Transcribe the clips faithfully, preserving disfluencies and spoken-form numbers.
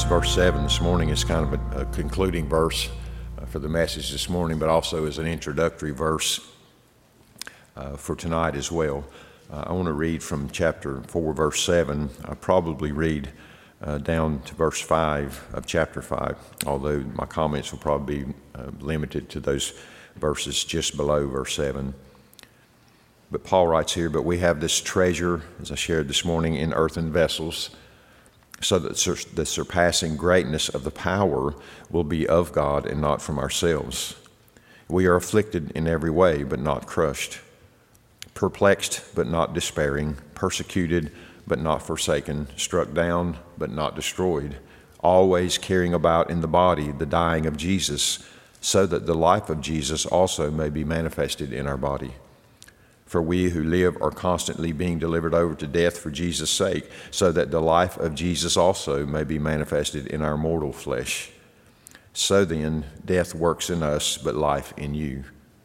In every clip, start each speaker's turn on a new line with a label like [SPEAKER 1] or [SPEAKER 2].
[SPEAKER 1] verse seven this morning is kind of a, a concluding verse uh, for the message this morning, but also as an introductory verse uh, for tonight as well. Uh, I want to read from chapter four, verse seven. I'll probably read uh, down to verse five of chapter five, although my comments will probably be uh, limited to those verses just below verse seven. But Paul writes here, "But we have this treasure, as I shared this morning, in earthen vessels, so that sur- the surpassing greatness of the power will be of God and not from ourselves. We are afflicted in every way, but not crushed, perplexed, but not despairing, persecuted, but not forsaken, struck down, but not destroyed, always carrying about in the body the dying of Jesus, so that the life of Jesus also may be manifested in our body. For we who live are constantly being delivered over to death for Jesus' sake, so that the life of Jesus also may be manifested in our mortal flesh. So then, death works in us, but life in you.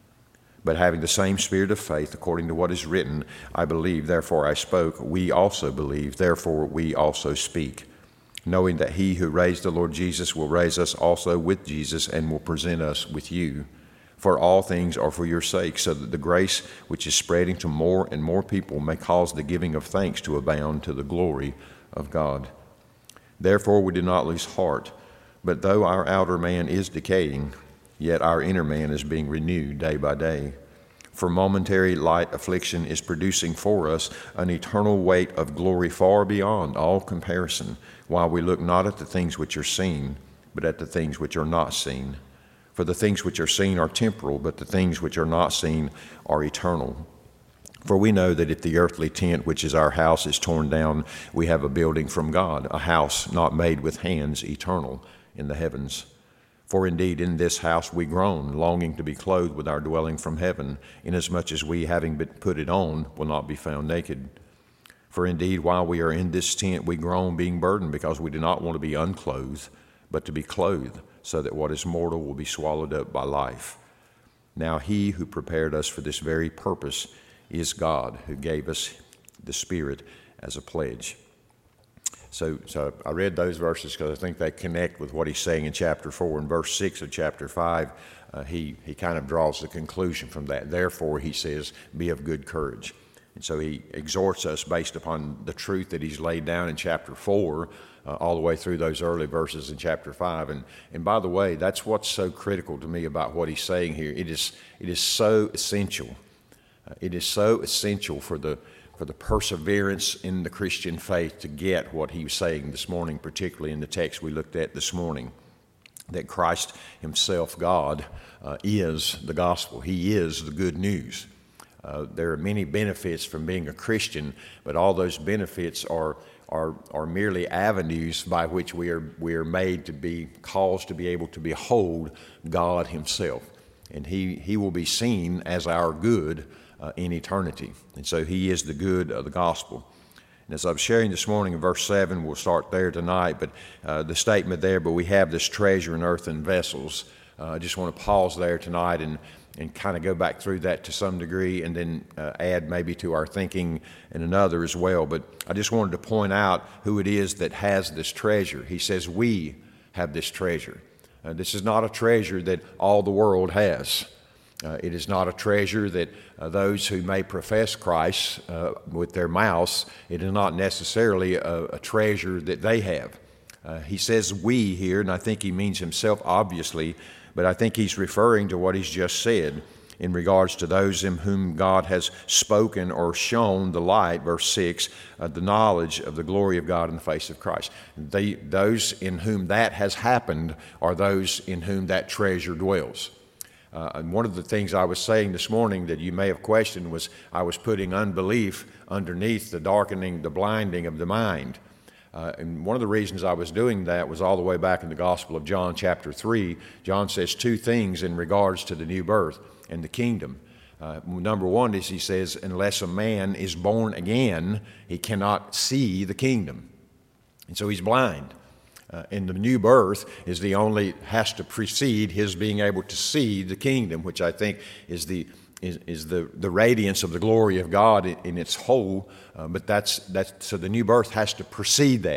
[SPEAKER 1] But having the same spirit of faith, according to what is written, I believe, therefore I spoke, we also believe, therefore we also speak, knowing that he who raised the Lord Jesus will raise us also with Jesus and will present us with you. For all things are for your sake, so that the grace which is spreading to more and more people may cause the giving of thanks to abound to the glory of God. Therefore we do not lose heart, but though our outer man is decaying, yet our inner man is being renewed day by day. For momentary light affliction is producing for us an eternal weight of glory far beyond all comparison, while we look not at the things which are seen, but at the things which are not seen. For the things which are seen are temporal, but the things which are not seen are eternal. For we know that if the earthly tent, which is our house, is torn down, we have a building from God, a house not made with hands, eternal in the heavens. For indeed in this house we groan, longing to be clothed with our dwelling from heaven, inasmuch as we, having been put it on, will not be found naked. For indeed, while we are in this tent, we groan, being burdened, because we do not want to be unclothed, but to be clothed, so that what is mortal will be swallowed up by life. Now he who prepared us for this very purpose is God, who gave us the Spirit as a pledge." So, so I read those verses because I think they connect with what he's saying in chapter four. In verse six of chapter five, uh, he, he kind of draws the conclusion from that. Therefore, he says, be of good courage. And so he exhorts us based upon the truth that he's laid down in chapter four, uh, all the way through those early verses in chapter five. And, and by the way, that's what's so critical to me about what he's saying here. It is, it is so essential. Uh, it is so essential for the for the perseverance in the Christian faith to get what he was saying this morning, particularly in the text we looked at this morning, that Christ himself, God, uh, is the gospel. He is the good news. Uh, there are many benefits from being a Christian, but all those benefits are are are merely avenues by which we are we are made to be caused to be able to behold God himself, and he he will be seen as our good uh, in eternity. And so he is the good of the gospel. And as I'm sharing this morning in verse seven, we'll start there tonight, but uh, the statement there, but we have this treasure in earthen vessels. Uh, I just want to pause there tonight and and kind of go back through that to some degree, and then uh, add maybe to our thinking and another as well. But I just wanted to point out who it is that has this treasure. He says we have this treasure. Uh, this is not a treasure that all the world has. Uh, it is not a treasure that uh, those who may profess Christ uh, with their mouths, it is not necessarily a, a treasure that they have. Uh, he says we here, and I think he means himself obviously, but I think he's referring to what he's just said in regards to those in whom God has spoken or shown the light, verse six, uh, the knowledge of the glory of God in the face of Christ. They, those in whom that has happened are those in whom that treasure dwells. Uh, and one of the things I was saying this morning that you may have questioned was I was putting unbelief underneath the darkening, the blinding of the mind. Uh, and one of the reasons I was doing that was all the way back in the Gospel of John chapter three. John says two things in regards to the new birth and the kingdom. Uh, number one is he says, unless a man is born again, he cannot see the kingdom. And so he's blind. Uh, and the new birth is the only, has to precede his being able to see the kingdom, which I think is the is, is the, the radiance of the glory of God in, in its whole. Uh, but that's, that's, so the new birth has to precede that.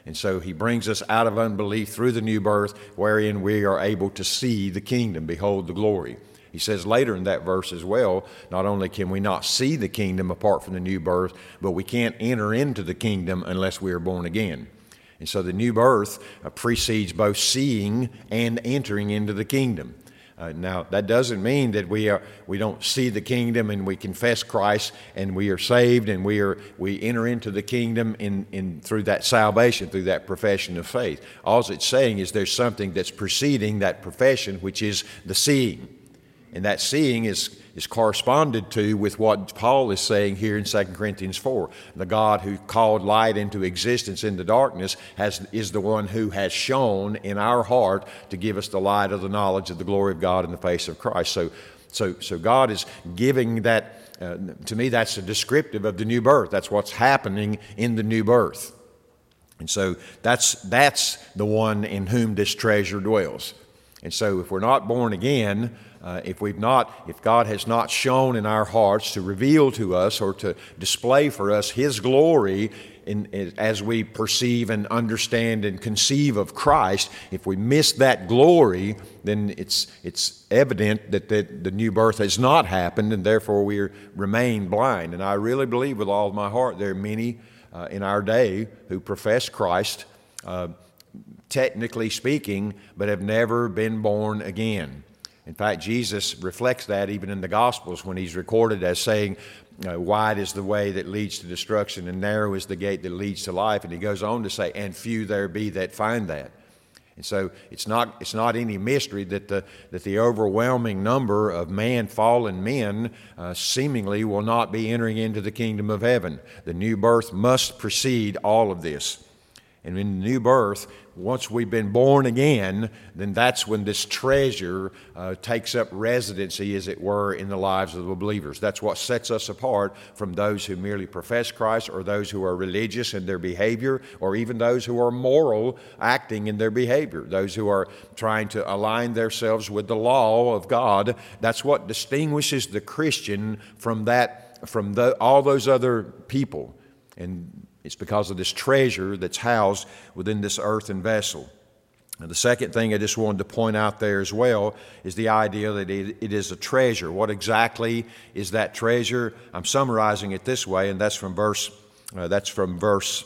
[SPEAKER 1] And so he brings us out of unbelief through the new birth, wherein we are able to see the kingdom, behold the glory. He says later in that verse as well, not only can we not see the kingdom apart from the new birth, but we can't enter into the kingdom unless we are born again. And so the new birth uh, precedes both seeing and entering into the kingdom. Uh, now, that doesn't mean that we are we don't see the kingdom and we confess Christ and we are saved and we are we enter into the kingdom in, in through that salvation, through that profession of faith. All it's saying is there's something that's preceding that profession, which is the seeing. And that seeing is, is corresponded to with what Paul is saying here in Second Corinthians four. The God who called light into existence in the darkness has, is the one who has shone in our heart to give us the light of the knowledge of the glory of God in the face of Christ. So, so, so God is giving that, uh, to me that's a descriptive of the new birth. That's what's happening in the new birth. And so that's, that's the one in whom this treasure dwells. And so if we're not born again, Uh, if we've not, if God has not shown in our hearts to reveal to us or to display for us His glory in, in, as we perceive and understand and conceive of Christ, if we miss that glory, then it's it's evident that the, the new birth has not happened, and therefore we are, remain blind. And I really believe with all of my heart there are many uh, in our day who profess Christ, uh, technically speaking, but have never been born again. In fact, Jesus reflects that even in the Gospels when he's recorded as saying, uh, wide is the way that leads to destruction and narrow is the gate that leads to life. And he goes on to say, and few there be that find that. And so it's not it's not any mystery that the that the overwhelming number of man fallen men uh, seemingly will not be entering into the kingdom of heaven. The new birth must precede all of this. And in the new birth, once we've been born again, then that's when this treasure uh, takes up residency, as it were, in the lives of the believers. That's what sets us apart from those who merely profess Christ, or those who are religious in their behavior, or even those who are moral acting in their behavior, those who are trying to align themselves with the law of God. That's what distinguishes the Christian from that, from the, all those other people. And it's because of this treasure that's housed within this earthen vessel. And the second thing I just wanted to point out there as well is the idea that it, it is a treasure. What exactly is that treasure? I'm summarizing it this way, and that's from verse. Uh, that's from verse.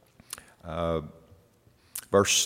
[SPEAKER 1] Uh, verse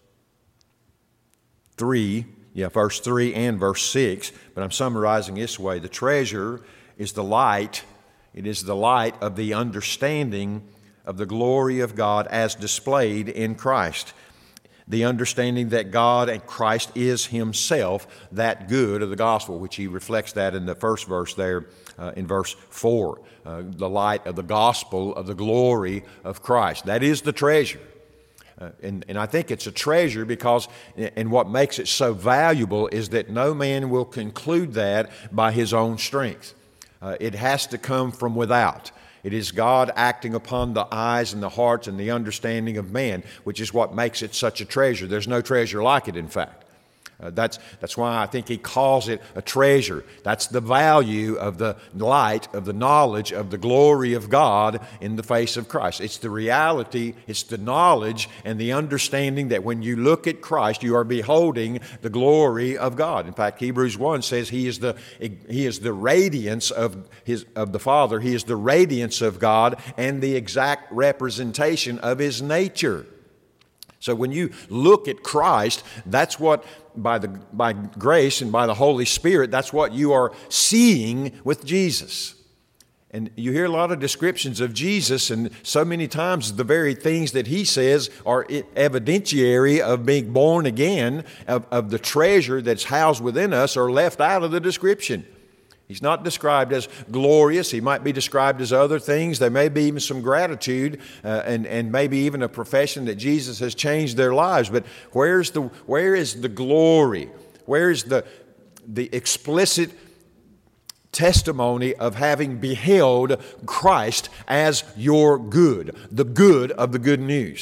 [SPEAKER 1] three. Yeah, verse three and verse six. But I'm summarizing this way: the treasure is the light. It is the light of the understanding of the glory of God as displayed in Christ. The understanding that God and Christ is Himself that good of the gospel, which he reflects that in the first verse there uh, in verse four. Uh, the light of the gospel of the glory of Christ. That is the treasure. Uh, and, and I think it's a treasure because, and what makes it so valuable is that no man will conclude that by his own strength. Uh, it has to come from without. It is God acting upon the eyes and the hearts and the understanding of man, which is what makes it such a treasure. There's no treasure like it, in fact. Uh, that's, that's why I think he calls it a treasure. That's the value of the light, of the knowledge of the glory of God in the face of Christ. It's the reality, it's the knowledge and the understanding that when you look at Christ, you are beholding the glory of God. In fact, Hebrews one says he is the, he is the radiance of, his, of the Father. He is the radiance of God and the exact representation of His nature. So when you look at Christ, that's what, by the by grace and by the Holy Spirit, that's what you are seeing with Jesus. And you hear a lot of descriptions of Jesus, and so many times the very things that He says are evidentiary of being born again, of, of the treasure that's housed within us, are left out of the description. He's not described as glorious. He might be described as other things. There may be even some gratitude uh, and, and maybe even a profession that Jesus has changed their lives. But where's the, where is the glory? Where is the, the explicit testimony of having beheld Christ as your good, the good of the good news?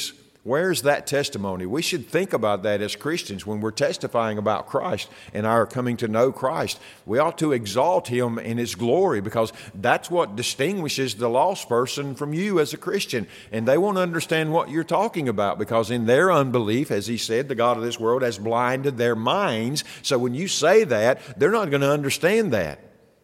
[SPEAKER 1] Where's that testimony? We should think about that as Christians when we're testifying about Christ and our coming to know Christ. We ought to exalt Him in His glory, because that's what distinguishes the lost person from you as a Christian. And they won't understand what you're talking about, because in their unbelief, as He said, the God of this world has blinded their minds. So when you say that, they're not going to understand that.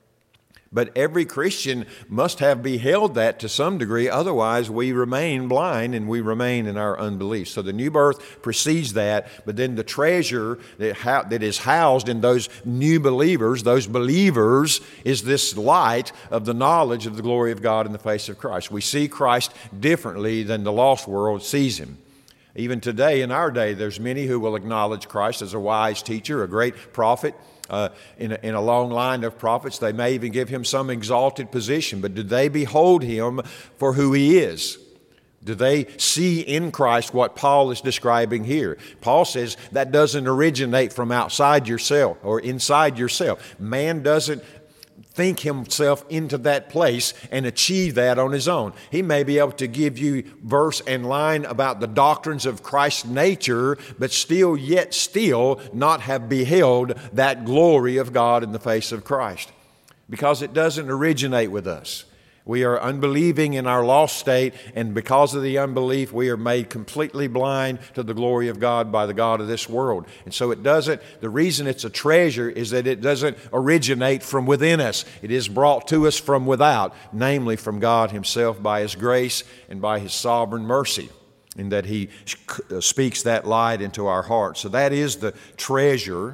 [SPEAKER 1] But every Christian must have beheld that to some degree. Otherwise, we remain blind and we remain in our unbelief. So the new birth precedes that, but then the treasure that, ha- that is housed in those new believers, those believers, is this light of the knowledge of the glory of God in the face of Christ. We see Christ differently than the lost world sees Him. Even today, in our day, there's many who will acknowledge Christ as a wise teacher, a great prophet. Uh, in, a, in a long line of prophets, they may even give Him some exalted position. But do they behold Him for who He is? Do they see in Christ what Paul is describing here? Paul says that doesn't originate from outside yourself or inside yourself. Man doesn't think himself into that place and achieve that on his own. He may be able to give you verse and line about the doctrines of Christ's nature, but still yet still not have beheld that glory of God in the face of Christ, because it doesn't originate with us. We are unbelieving in our lost state, and because of the unbelief, we are made completely blind to the glory of God by the God of this world. And so it doesn't, the reason it's a treasure is that it doesn't originate from within us. It is brought to us from without, namely from God Himself by His grace and by His sovereign mercy, in that He speaks that light into our hearts. So that is the treasure.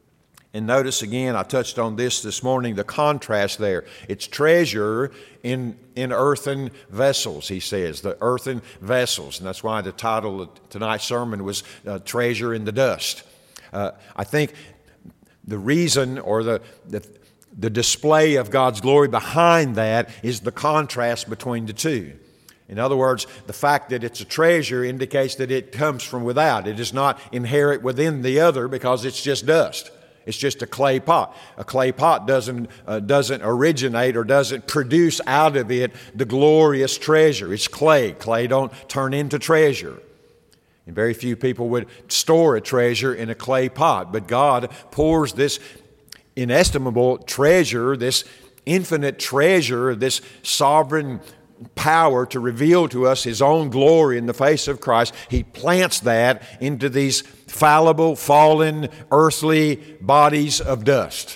[SPEAKER 1] And notice again, I touched on this this morning, the contrast there. It's treasure in, in earthen vessels, he says, the earthen vessels. And that's why the title of tonight's sermon was uh, Treasure in the Dust. Uh, I think the reason or the, the, the display of God's glory behind that is the contrast between the two. In other words, the fact that it's a treasure indicates that it comes from without. It is not inherent within the other, because it's just dust. It's just a clay pot. A clay pot doesn't uh, doesn't originate or doesn't produce out of it the glorious treasure. It's clay. Clay don't turn into treasure. And very few people would store a treasure in a clay pot. But God pours this inestimable treasure, this infinite treasure, this sovereign power to reveal to us His own glory in the face of Christ. He plants that into these fallible, fallen, earthly bodies of dust.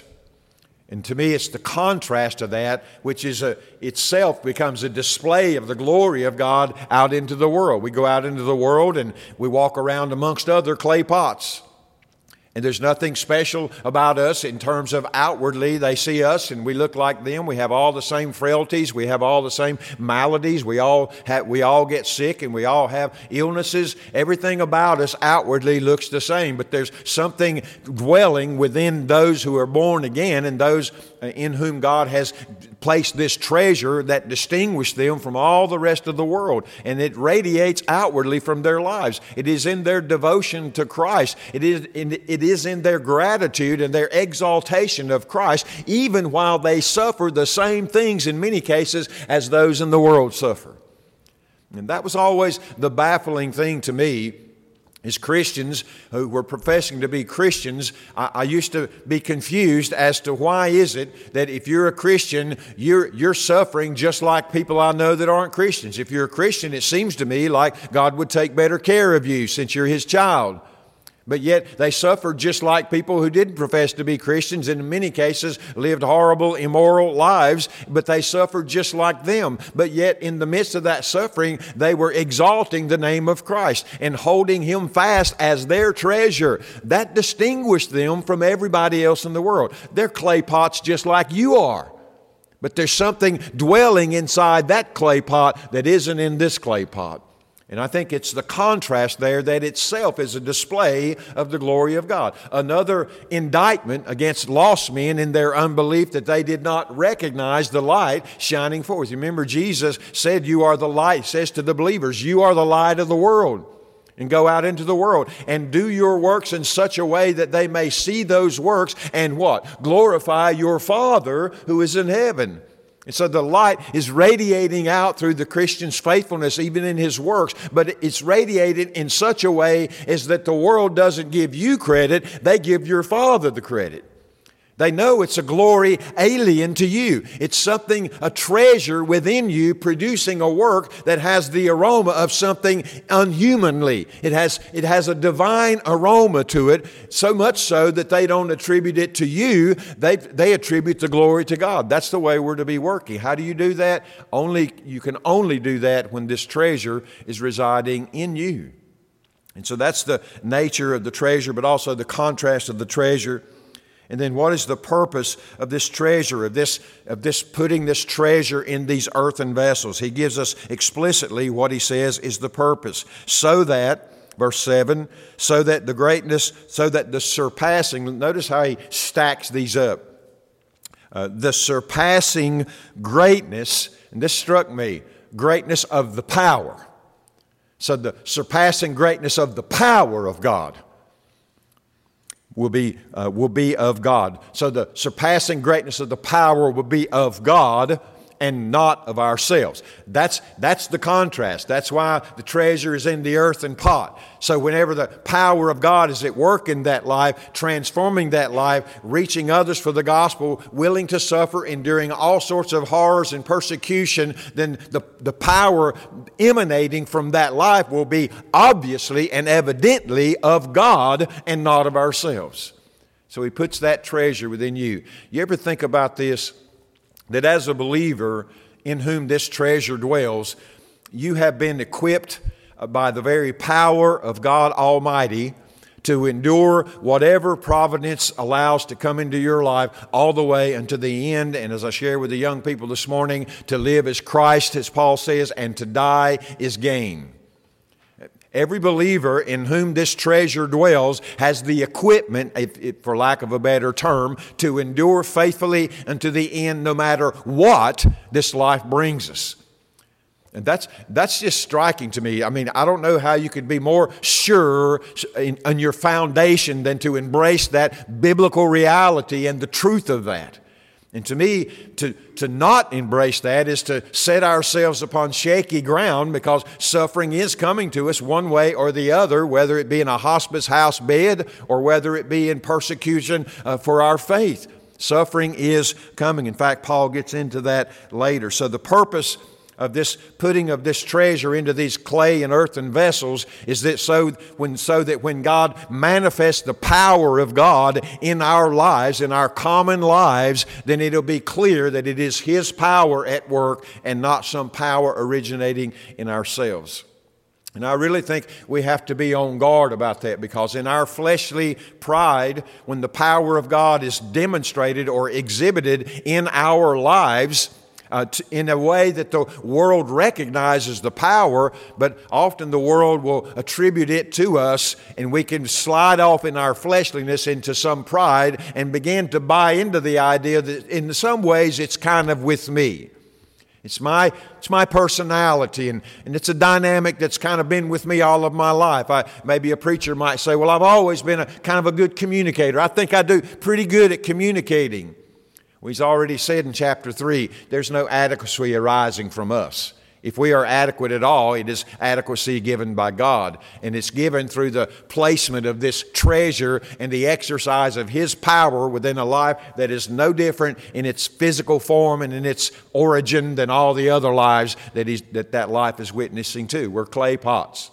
[SPEAKER 1] And to me, it's the contrast of that, which is a, itself becomes a display of the glory of God out into the world. We go out into the world and we walk around amongst other clay pots. And there's nothing special about us in terms of outwardly they see us and we look like them. We have all the same frailties. We have all the same maladies. We all have, we all get sick and we all have illnesses. Everything about us outwardly looks the same, but there's something dwelling within those who are born again and those in whom God has placed this treasure that distinguishes them from all the rest of the world. And it radiates outwardly from their lives. It is in their devotion to Christ. It is in, it is in their gratitude and their exaltation of Christ, even while they suffer the same things in many cases as those in the world suffer. And that was always the baffling thing to me. As Christians who were professing to be Christians, I, I used to be confused as to why is it that if you're a Christian, you're, you're suffering just like people I know that aren't Christians. If you're a Christian, it seems to me like God would take better care of you since you're His child. But yet they suffered just like people who didn't profess to be Christians, and in many cases lived horrible, immoral lives, but they suffered just like them. But yet in the midst of that suffering, they were exalting the name of Christ and holding Him fast as their treasure. That distinguished them from everybody else in the world. They're clay pots just like you are. But there's something dwelling inside that clay pot that isn't in this clay pot. And I think it's the contrast there that itself is a display of the glory of God. Another indictment against lost men in their unbelief that they did not recognize the light shining forth. You remember Jesus said, you are the light, says to the believers, you are the light of the world. And go out into the world and do your works in such a way that they may see those works and what? Glorify your Father who is in heaven. And so the light is radiating out through the Christian's faithfulness, even in his works, but it's radiated in such a way as that the world doesn't give you credit, they give your Father the credit. They know it's a glory alien to you. It's something, a treasure within you producing a work that has the aroma of something unhumanly. It has, it has a divine aroma to it, so much so that they don't attribute it to you. They, they attribute the glory to God. That's the way we're to be working. How do you do that? Only, you can only do that when this treasure is residing in you. And so that's the nature of the treasure, but also the contrast of the treasure. And then what is the purpose of this treasure, of this, of this putting this treasure in these earthen vessels? He gives us explicitly what he says is the purpose. So that, verse seven, so that the greatness, so that the surpassing, notice how he stacks these up. Uh, the surpassing greatness, and this struck me, greatness of the power. So the surpassing greatness of the power of God will be uh, will be of God. So the surpassing greatness of the power will be of God and not of ourselves. That's that's the contrast. That's why the treasure is in the earthen pot. So whenever the power of God is at work in that life, transforming that life, reaching others for the gospel, willing to suffer, enduring all sorts of horrors and persecution, then the, the power emanating from that life will be obviously and evidently of God and not of ourselves. So he puts that treasure within you. You ever think about this? That as a believer in whom this treasure dwells, you have been equipped by the very power of God Almighty to endure whatever providence allows to come into your life all the way unto the end. And as I share with the young people this morning, to live as Christ, as Paul says, and to die is gain. Every believer in whom this treasure dwells has the equipment, if, if, for lack of a better term, to endure faithfully unto the end no matter what this life brings us. And that's that's just striking to me. I mean, I don't know how you could be more sure in, in your foundation than to embrace that biblical reality and the truth of that. And to me, to, to not embrace that is to set ourselves upon shaky ground, because suffering is coming to us one way or the other, whether it be in a hospice house bed or whether it be in persecution uh, for our faith. Suffering is coming. In fact, Paul gets into that later. So the purpose of this putting of this treasure into these clay and earthen vessels is that so when so that when God manifests the power of God in our lives, in our common lives, then it'll be clear that it is His power at work and not some power originating in ourselves. And I really think we have to be on guard about that, because in our fleshly pride, when the power of God is demonstrated or exhibited in our lives, Uh, t- in a way that the world recognizes the power, but often the world will attribute it to us, and we can slide off in our fleshliness into some pride and begin to buy into the idea that in some ways it's kind of with me. It's my it's my personality, and, and it's a dynamic that's kind of been with me all of my life. I, maybe a preacher might say, well, I've always been a kind of a good communicator. I think I do pretty good at communicating. Well, he's already said in chapter three, there's no adequacy arising from us. If we are adequate at all, it is adequacy given by God. And it's given through the placement of this treasure and the exercise of His power within a life that is no different in its physical form and in its origin than all the other lives that he's, that, that life is witnessing to. We're clay pots.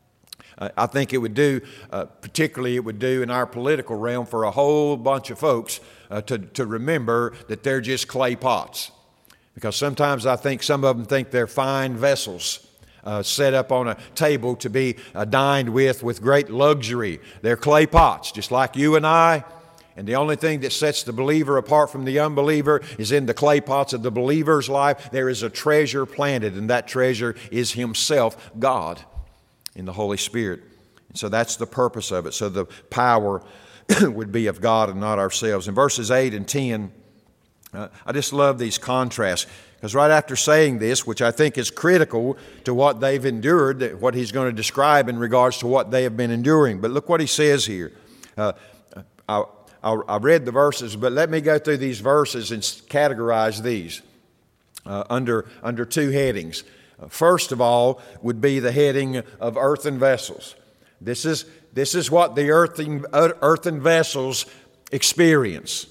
[SPEAKER 1] Uh, I think it would do, uh, particularly it would do in our political realm for a whole bunch of folks uh, to, to remember that they're just clay pots. Because sometimes I think some of them think they're fine vessels uh, set up on a table to be uh, dined with with great luxury. They're clay pots, just like you and I. And the only thing that sets the believer apart from the unbeliever is in the clay pots of the believer's life, there is a treasure planted, and that treasure is Himself, God, in the Holy Spirit. And so that's the purpose of it. So the power would be of God and not ourselves. In verses eight and ten, uh, I just love these contrasts, because right after saying this, which I think is critical to what they've endured, what he's going to describe in regards to what they have been enduring. But look what he says here. Uh, I, I, I read the verses, but let me go through these verses and categorize these. uh, under, under two headings. Uh, first of all would be the heading of earthen vessels. This is, this is what the earthen, earthen vessels experience.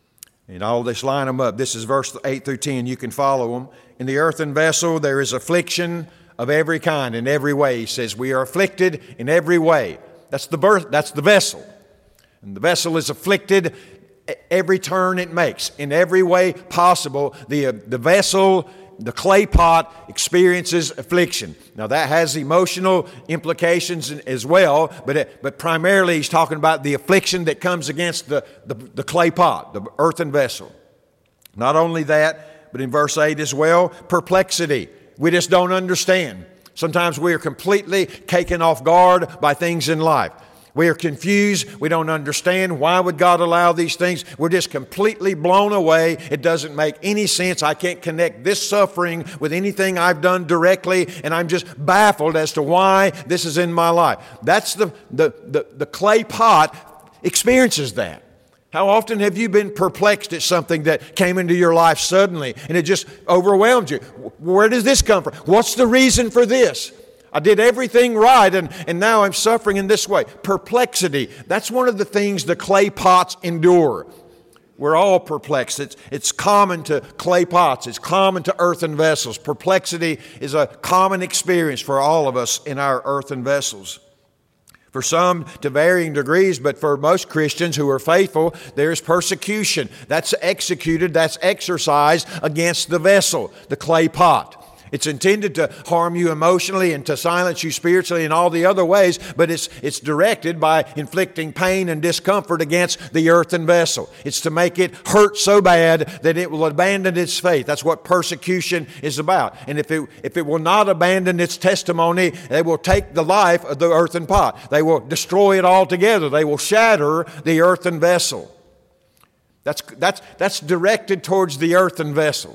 [SPEAKER 1] And I'll just line them up. This is verse eight through ten. You can follow them. In the earthen vessel there is affliction of every kind, in every way. He says we are afflicted in every way. That's the birth, that's the vessel. And the vessel is afflicted every turn it makes. In every way possible, the, uh, the vessel, the clay pot, experiences affliction. Now that has emotional implications as well, but it, but primarily he's talking about the affliction that comes against the, the, the clay pot, the earthen vessel. Not only that, but in verse eight as well, perplexity. We just don't understand. Sometimes we are completely taken off guard by things in life. We are confused. We don't understand. Why would God allow these things? We're just completely blown away. It doesn't make any sense. I can't connect this suffering with anything I've done directly, and I'm just baffled as to why this is in my life. That's the, the, the, the clay pot experiences that. How often have you been perplexed at something that came into your life suddenly and it just overwhelmed you? Where does this come from? What's the reason for this? I did everything right, and, and now I'm suffering in this way. Perplexity. That's one of the things the clay pots endure. We're all perplexed. It's, it's common to clay pots. It's common to earthen vessels. Perplexity is a common experience for all of us in our earthen vessels. For some to varying degrees, but for most Christians who are faithful, there's persecution. That's executed, that's exercised against the vessel, the clay pot. It's intended to harm you emotionally and to silence you spiritually in all the other ways, but it's, it's directed by inflicting pain and discomfort against the earthen vessel. It's to make it hurt so bad that it will abandon its faith. That's what persecution is about. And if it, if it will not abandon its testimony, they will take the life of the earthen pot. They will destroy it altogether. They will shatter the earthen vessel. That's, that's, that's directed towards the earthen vessel.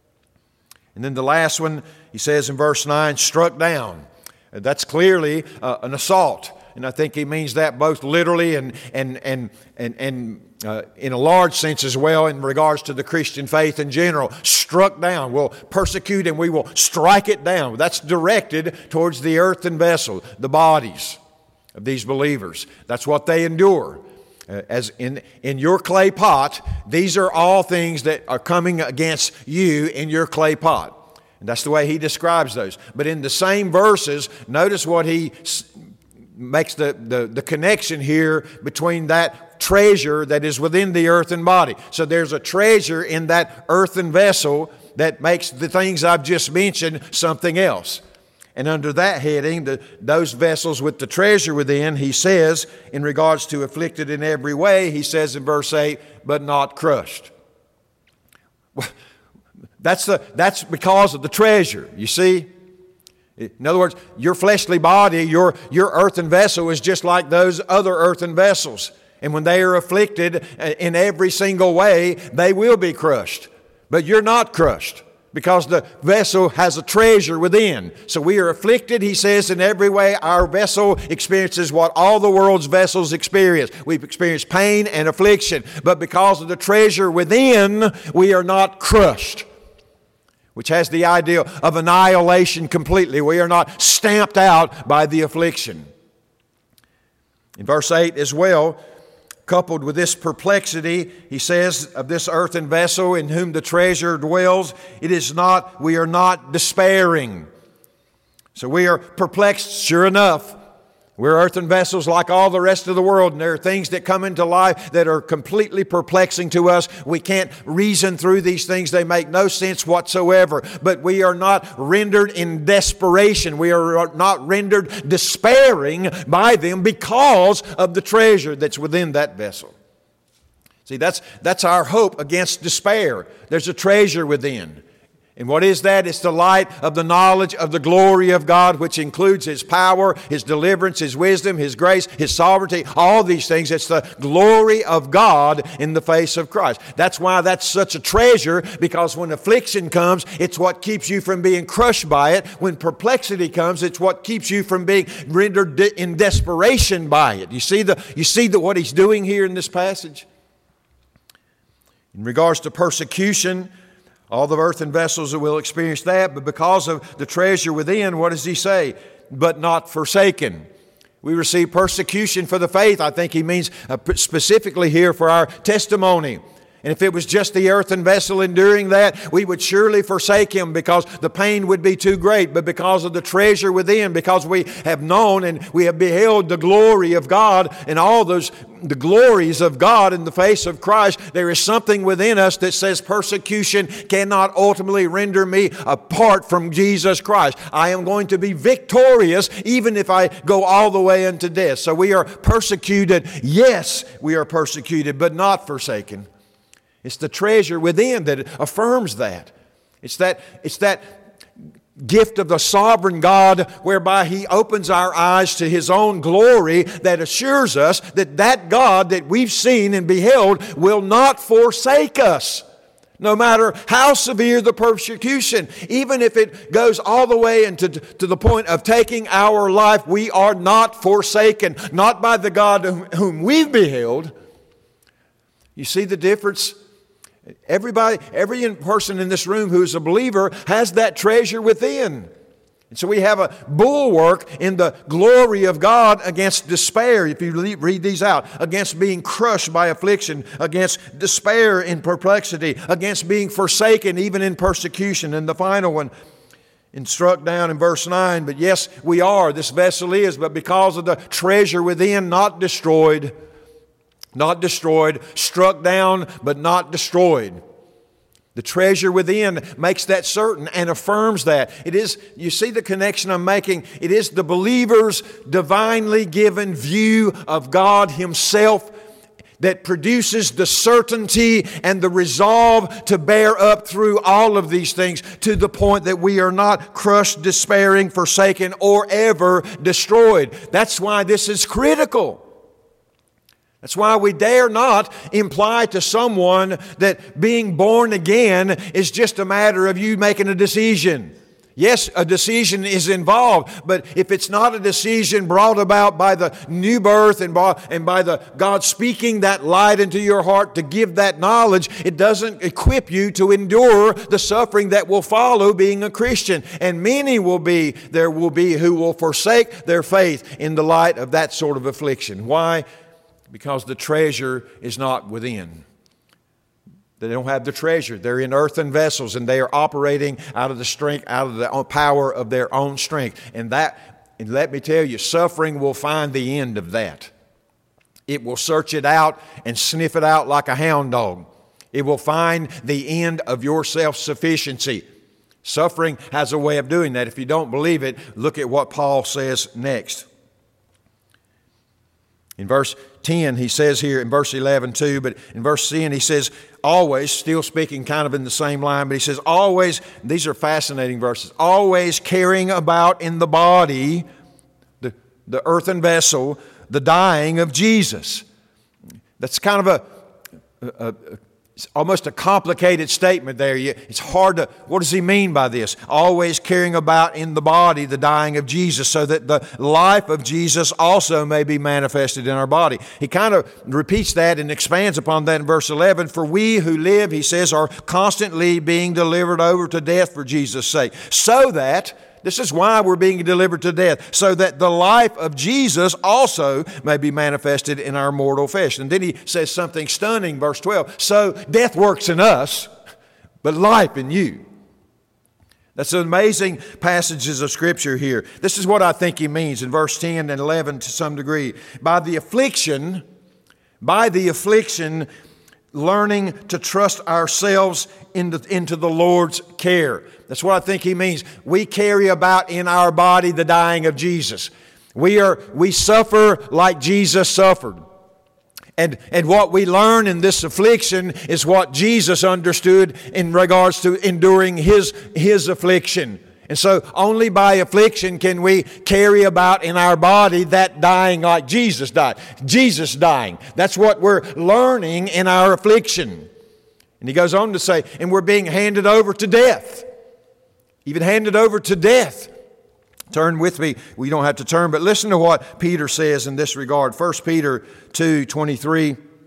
[SPEAKER 1] And then the last one, he says in verse nine, struck down. That's clearly uh, an assault. And I think he means that both literally and, and, and, and, and uh, in a large sense as well in regards to the Christian faith in general. Struck down. We'll persecute and we will strike it down. That's directed towards the earthen vessel, the bodies of these believers. That's what they endure. Uh, as in, in your clay pot, these are all things that are coming against you in your clay pot. And that's the way he describes those. But in the same verses, notice what he s- makes the, the, the connection here between that treasure that is within the earthen body. So there's a treasure in that earthen vessel that makes the things I've just mentioned something else. And under that heading, the, those vessels with the treasure within, he says, in regards to afflicted in every way, he says in verse eight, but not crushed. Well, that's, the, that's because of the treasure, you see. In other words, your fleshly body, your, your earthen vessel is just like those other earthen vessels. And when they are afflicted in every single way, they will be crushed. But you're not crushed, because the vessel has a treasure within. So we are afflicted, he says, in every way. Our vessel experiences what all the world's vessels experience. We've experienced pain and affliction. But because of the treasure within, we are not crushed, which has the idea of annihilation completely. We are not stamped out by the affliction. In verse eight as well, coupled with this perplexity, he says, of this earthen vessel in whom the treasure dwells, it is not, we are not despairing. So we are perplexed, sure enough. We're earthen vessels like all the rest of the world, and there are things that come into life that are completely perplexing to us. We can't reason through these things. They make no sense whatsoever. But we are not rendered in desperation. We are not rendered despairing by them because of the treasure that's within that vessel. See, that's, that's our hope against despair. There's a treasure within. And what is that? It's the light of the knowledge of the glory of God, which includes His power, His deliverance, His wisdom, His grace, His sovereignty, all these things. It's the glory of God in the face of Christ. That's why that's such a treasure, because when affliction comes, it's what keeps you from being crushed by it. When perplexity comes, it's what keeps you from being rendered in desperation by it. You see the, you see the, what he's doing here in this passage? In regards to persecution, All the earthen vessels will experience that, but because of the treasure within, what does he say? But not forsaken. We receive persecution for the faith. I think he means uh, specifically here for our testimony. And if it was just the earthen vessel enduring that, we would surely forsake him because the pain would be too great. But because of the treasure within, because we have known and we have beheld the glory of God and all those, the glories of God in the face of Christ, there is something within us that says persecution cannot ultimately render me apart from Jesus Christ. I am going to be victorious even if I go all the way into death. So we are persecuted. Yes, we are persecuted, but not forsaken. It's the treasure within that affirms that. It's that, it's that gift of the sovereign God whereby He opens our eyes to His own glory that assures us that that God that we've seen and beheld will not forsake us. No matter how severe the persecution, even if it goes all the way into to the point of taking our life, we are not forsaken, not by the God whom we've beheld. You see the difference? Everybody, every person in this room who is a believer has that treasure within. And so we have a bulwark in the glory of God against despair, if you read these out, against being crushed by affliction, against despair in perplexity, against being forsaken even in persecution. And the final one, and struck down in verse nine, but yes, we are, this vessel is, but because of the treasure within, not destroyed. Not destroyed, struck down, but not destroyed. The treasure within makes that certain and affirms that. It is, you see the connection I'm making? It is the believer's divinely given view of God Himself that produces the certainty and the resolve to bear up through all of these things to the point that we are not crushed, despairing, forsaken, or ever destroyed. That's why this is critical. That's why we dare not imply to someone that being born again is just a matter of you making a decision. Yes, a decision is involved, but if it's not a decision brought about by the new birth and by, and by the God speaking that light into your heart to give that knowledge, it doesn't equip you to endure the suffering that will follow being a Christian. And many will be, there will be who will forsake their faith in the light of that sort of affliction. Why? Because the treasure is not within. They don't have the treasure. They're in earthen vessels and they are operating out of the strength, out of the power of their own strength. And that, and let me tell you, suffering will find the end of that. It will search it out and sniff it out like a hound dog. It will find the end of your self-sufficiency. Suffering has a way of doing that. If you don't believe it, look at what Paul says next. In verse ten, he says here, in verse eleven too, but in verse ten he says, always, still speaking kind of in the same line, but he says, always, these are fascinating verses, always carrying about in the body, the, the earthen vessel, the dying of Jesus. That's kind of a, a, a It's almost a complicated statement there. It's hard to, what does he mean by this? Always carrying about in the body the dying of Jesus so that the life of Jesus also may be manifested in our body. He kind of repeats that and expands upon that in verse eleven. For we who live, he says, are constantly being delivered over to death for Jesus' sake. So that, this is why we're being delivered to death, so that the life of Jesus also may be manifested in our mortal flesh. And then he says something stunning, verse twelve. So death works in us, but life in you. That's amazing passages of Scripture here. This is what I think he means in verse ten and eleven to some degree. By the affliction, by the affliction, learning to trust ourselves into, into the Lord's care. That's what I think he means. We carry about in our body the dying of Jesus. We are we suffer like Jesus suffered. And, and what we learn in this affliction is what Jesus understood in regards to enduring his, his affliction. And so only by affliction can we carry about in our body that dying like Jesus died. Jesus dying. That's what we're learning in our affliction. And he goes on to say, and we're being handed over to death. Even handed over to death. Turn with me. We don't have to turn, but listen to what Peter says in this regard. First Peter two twenty-three.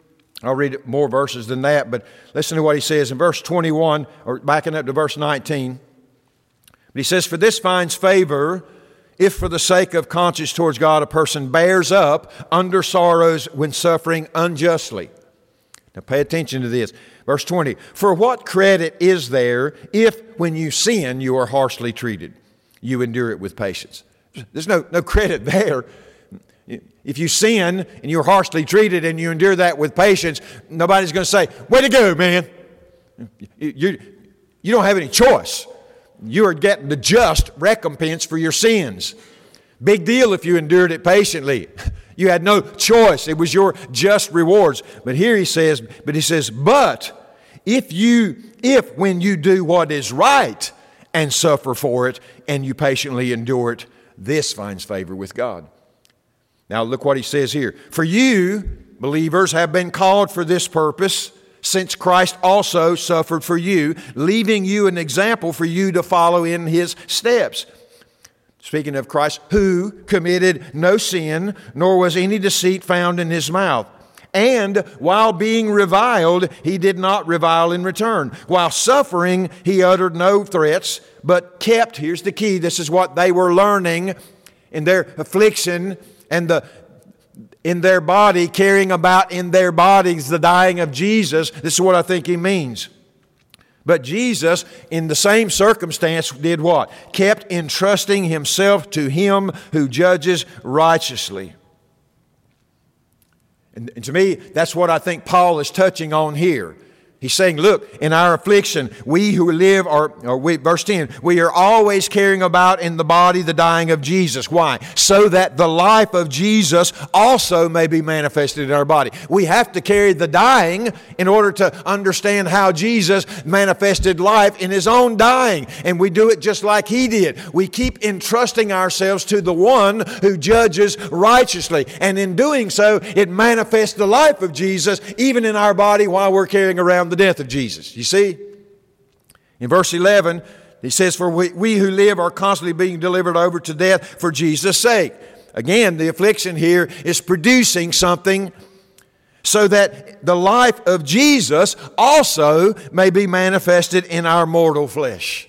[SPEAKER 1] I'll read more verses than that, but listen to what he says in verse twenty-one, or backing up to verse nineteen. But he says, "For this finds favor, if for the sake of conscience towards God a person bears up under sorrows when suffering unjustly." Now pay attention to this. Verse twenty, "For what credit is there if when you sin you are harshly treated, you endure it with patience?" There's no, no credit there. If you sin and you're harshly treated and you endure that with patience, nobody's going to say, "Way to go, man." You, you, you don't have any choice. You are getting the just recompense for your sins. Big deal if you endured it patiently. You had no choice. It was your just rewards. But here he says, but he says, "But if you, if when you do what is right and suffer for it and you patiently endure it, this finds favor with God." Now look what he says here. "For you, believers, have been called for this purpose, since Christ also suffered for you, leaving you an example for you to follow in His steps." Speaking of Christ, "who committed no sin, nor was any deceit found in His mouth. And while being reviled, He did not revile in return. While suffering, He uttered no threats, but kept," here's the key, this is what they were learning in their affliction and the in their body, carrying about in their bodies the dying of Jesus. This is what I think he means. But Jesus, in the same circumstance, did what? Kept entrusting Himself to Him who judges righteously. And, and to me, that's what I think Paul is touching on here. He's saying, look, in our affliction, we who live, or, or we, verse ten, we are always carrying about in the body the dying of Jesus. Why? So that the life of Jesus also may be manifested in our body. We have to carry the dying in order to understand how Jesus manifested life in His own dying. And we do it just like He did. We keep entrusting ourselves to the one who judges righteously. And in doing so, it manifests the life of Jesus even in our body while we're carrying around the death of Jesus. You see? In verse eleven, he says, "For we, we who live are constantly being delivered over to death for Jesus' sake." Again, the affliction here is producing something so that the life of Jesus also may be manifested in our mortal flesh.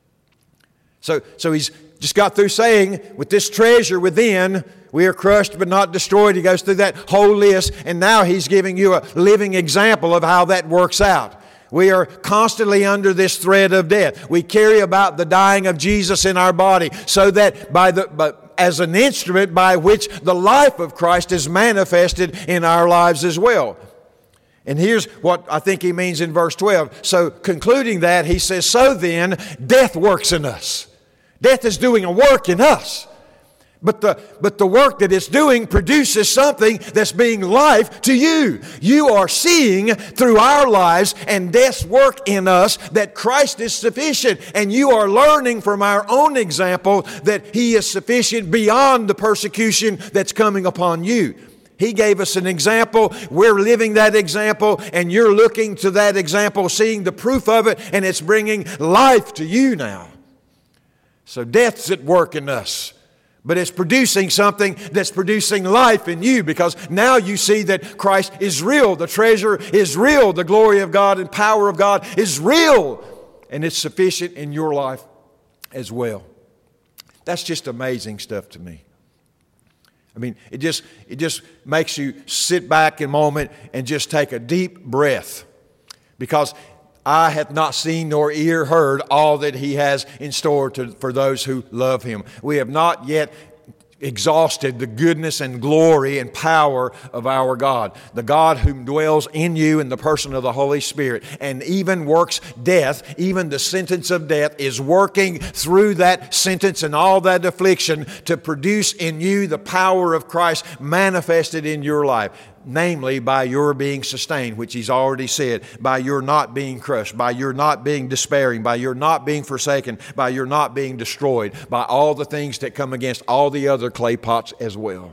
[SPEAKER 1] So, so he's just got through saying, with this treasure within, we are crushed but not destroyed. He goes through that whole list, and now he's giving you a living example of how that works out. We are constantly under this thread of death. We carry about the dying of Jesus in our body, so that by the but as an instrument by which the life of Christ is manifested in our lives as well. And here's what I think he means in verse twelve. So concluding that, he says, "So then, death works in us." Death is doing a work in us. But the, but the work that it's doing produces something that's being life to you. You are seeing through our lives and death's work in us that Christ is sufficient. And you are learning from our own example that He is sufficient beyond the persecution that's coming upon you. He gave us an example. We're living that example, and you're looking to that example, seeing the proof of it, and it's bringing life to you now. So death's at work in us. But it's producing something that's producing life in you, because now you see that Christ is real. The treasure is real. The glory of God and power of God is real. And it's sufficient in your life as well. That's just amazing stuff to me. I mean, it just, it just makes you sit back a moment and just take a deep breath. Because eye hath not seen nor ear heard all that He has in store to, for those who love Him. We have not yet exhausted the goodness and glory and power of our God. The God who dwells in you in the person of the Holy Spirit, and even works death, even the sentence of death is working through that sentence and all that affliction to produce in you the power of Christ manifested in your life. Namely, by your being sustained, which He's already said, by your not being crushed, by your not being despairing, by your not being forsaken, by your not being destroyed, by all the things that come against all the other clay pots as well.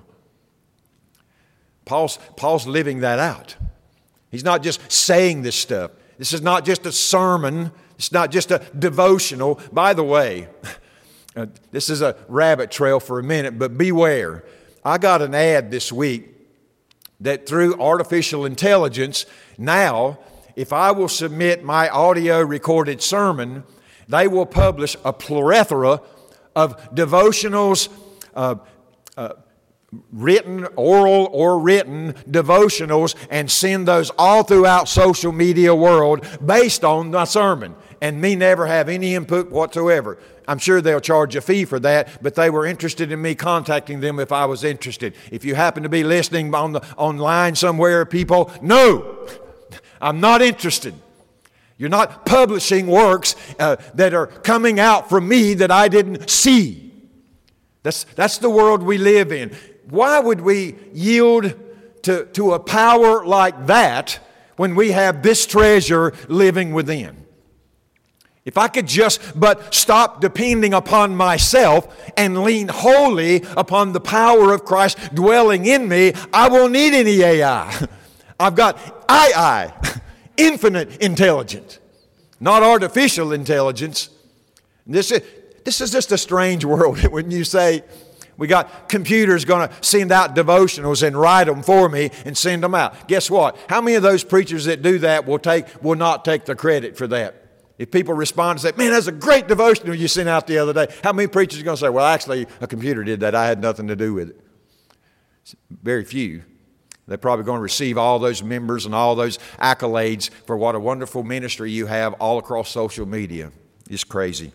[SPEAKER 1] Paul's, Paul's living that out. He's not just saying this stuff. This is not just a sermon. It's not just a devotional. By the way, uh, this is a rabbit trail for a minute, but beware. I got an ad this week that through artificial intelligence, now, if I will submit my audio recorded sermon, they will publish a plethora of devotionals, uh, uh, written, oral or written devotionals, and send those all throughout social media world based on my sermon, and me never have any input whatsoever. I'm sure they'll charge a fee for that, but they were interested in me contacting them if I was interested. If you happen to be listening on the online somewhere, people, no, I'm not interested. You're not publishing works uh, that are coming out from me that I didn't see. That's, that's the world we live in. Why would we yield to, to a power like that when we have this treasure living within? If I could just but stop depending upon myself and lean wholly upon the power of Christ dwelling in me, I won't need any A I. I've got I I, infinite intelligence, not artificial intelligence. This is, this is just a strange world when you say, we got computers going to send out devotionals and write them for me and send them out. Guess what? How many of those preachers that do that will take will not take the credit for that? If people respond and say, man, that's a great devotional you sent out the other day, how many preachers are going to say, well, actually, a computer did that. I had nothing to do with it? Very few. They're probably going to receive all those members and all those accolades for what a wonderful ministry you have all across social media. It's crazy.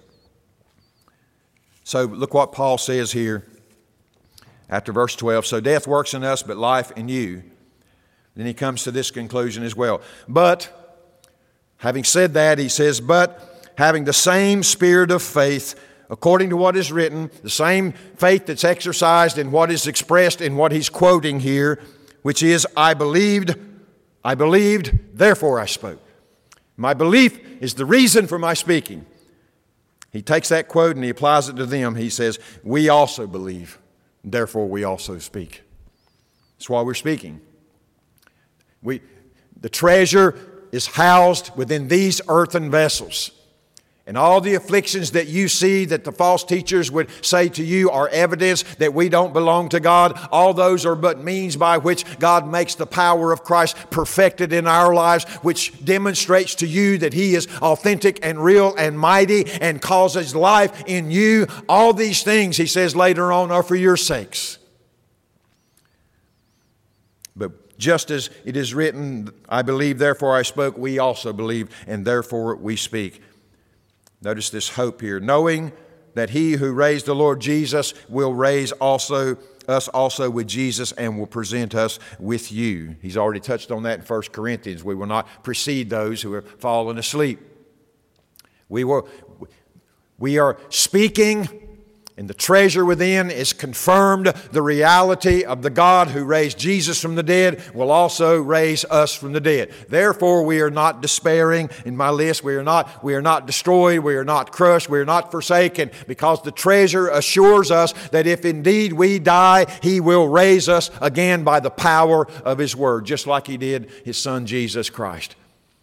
[SPEAKER 1] So look what Paul says here after verse twelve. So death works in us, but life in you. Then he comes to this conclusion as well. But, having said that, he says, but having the same spirit of faith, according to what is written, the same faith that's exercised in what is expressed in what he's quoting here, which is, I believed, I believed, therefore I spoke. My belief is the reason for my speaking. He takes that quote and he applies it to them. He says, we also believe, therefore we also speak. That's why we're speaking. We, the treasure is housed within these earthen vessels. And all the afflictions that you see that the false teachers would say to you are evidence that we don't belong to God. All those are but means by which God makes the power of Christ perfected in our lives, which demonstrates to you that He is authentic and real and mighty and causes life in you. All these things, he says later on, are for your sakes. But just as it is written, I believe, therefore I spoke, we also believe, and therefore we speak. Notice this hope here, knowing that He who raised the Lord Jesus will raise also us also with Jesus and will present us with you. He's already touched on that in First Corinthians. We will not precede those who have fallen asleep. We will, we are speaking, and the treasure within is confirmed. The reality of the God who raised Jesus from the dead will also raise us from the dead. Therefore, we are not despairing. In my list, we are not, we are not destroyed. We are not crushed. We are not forsaken, because the treasure assures us that if indeed we die, He will raise us again by the power of His Word, just like He did His Son, Jesus Christ.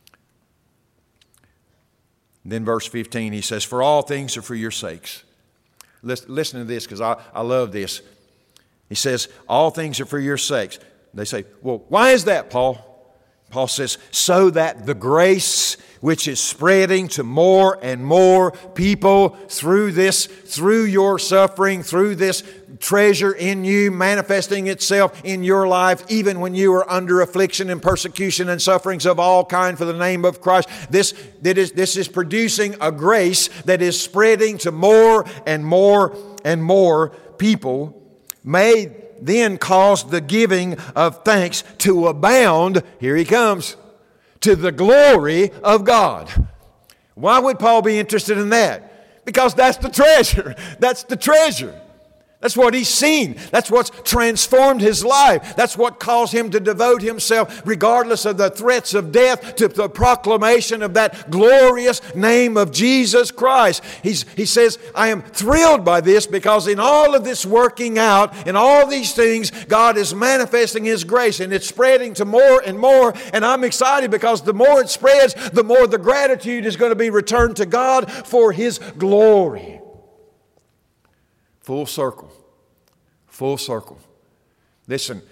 [SPEAKER 1] Then verse fifteen, he says, for all things are for your sakes. Listen, listen to this, because I, I love this. He says, all things are for your sakes. They say, well, why is that, Paul? Paul says, so that the grace which is spreading to more and more people through this, through your suffering, through this treasure in you, manifesting itself in your life, even when you are under affliction and persecution and sufferings of all kind for the name of Christ. This, that is, this is producing a grace that is spreading to more and more and more people, may then cause the giving of thanks to abound, here he comes, to the glory of God. Why would Paul be interested in that? Because that's the treasure. That's the treasure. That's what he's seen. That's what's transformed his life. That's what caused him to devote himself, regardless of the threats of death, to the proclamation of that glorious name of Jesus Christ. He's, he says, I am thrilled by this, because in all of this working out, in all these things, God is manifesting His grace, and it's spreading to more and more. And I'm excited, because the more it spreads, the more the gratitude is going to be returned to God for His glory. Full circle. Full circle. Listen,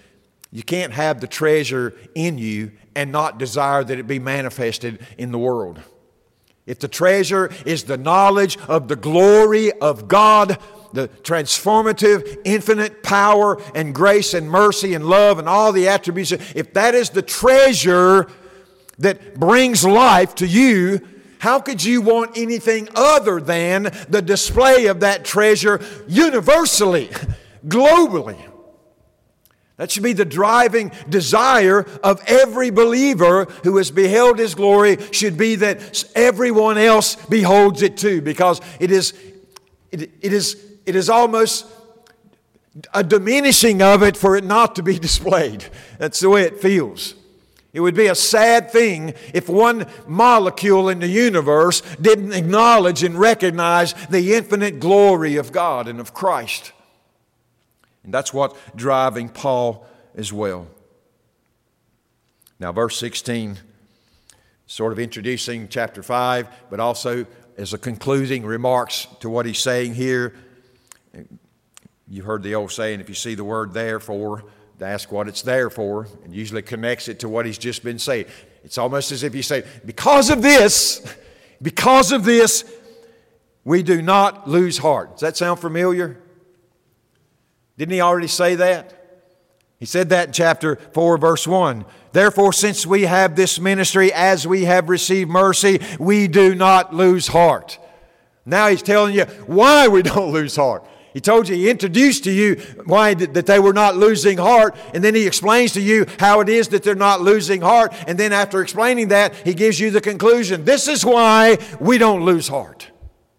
[SPEAKER 1] You can't have the treasure in you and not desire that it be manifested in the world. If the treasure is the knowledge of the glory of God, the transformative, infinite power and grace and mercy and love and all the attributes, if that is the treasure that brings life to you, how could you want anything other than the display of that treasure universally, globally? That should be the driving desire of every believer who has beheld His glory, should be that everyone else beholds it too, because it is, it, it is, it is almost a diminishing of it for it not to be displayed. That's the way it feels. It would be a sad thing if one molecule in the universe didn't acknowledge and recognize the infinite glory of God and of Christ. And that's what's driving Paul as well. Now, verse sixteen, sort of introducing chapter five, but also as a concluding remarks to what he's saying here. You've heard the old saying, if you see the word therefore, to ask what it's there for, and usually connects it to what he's just been saying. It's almost as if you say, because of this, because of this, we do not lose heart. Does that sound familiar? Didn't he already say that? He said that in chapter four, verse one. Therefore, since we have this ministry, as we have received mercy, we do not lose heart. Now he's telling you why we don't lose heart. He told you, he introduced to you why that they were not losing heart, and then he explains to you how it is that they're not losing heart, and then after explaining that, he gives you the conclusion. This is why we don't lose heart.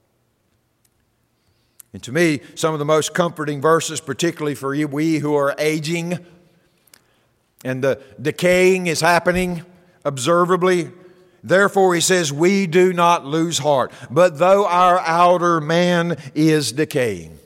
[SPEAKER 1] And to me, some of the most comforting verses, particularly for you, we who are aging, and the decaying is happening observably. Therefore, he says, we do not lose heart, but though our outer man is decaying.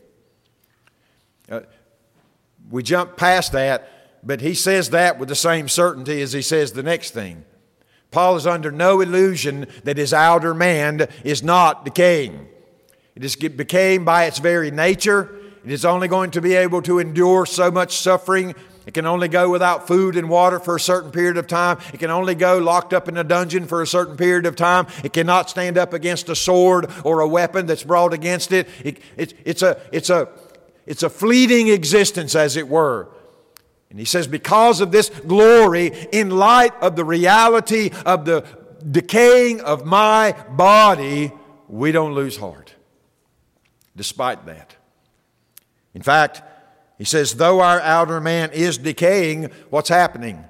[SPEAKER 1] Uh, we jump past that, but he says that with the same certainty as he says the next thing. Paul is under no illusion that his outer man is not decaying. It is decaying by its very nature. It is only going to be able to endure so much suffering. It can only go without food and water for a certain period of time. It can only go locked up in a dungeon for a certain period of time. It cannot stand up against a sword or a weapon that's brought against it. it, it it's, a, it's, a, it's a fleeting existence, as it were. And he says, because of this glory, in light of the reality of the decaying of my body, we don't lose heart. Despite that. In fact, he says, though our outer man is decaying, what's happening?